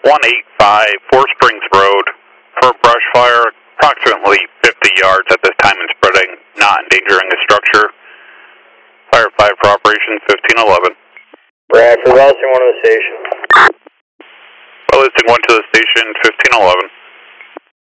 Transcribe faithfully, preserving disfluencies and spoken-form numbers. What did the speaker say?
one eight five Four Springs Road for brush fire, approximately fifty yards at this time and spreading, not endangering the structure. Fire five for operation fifteen eleven. Brad, for Wellsing one to the station. Wellsing one to the station fifteen eleven.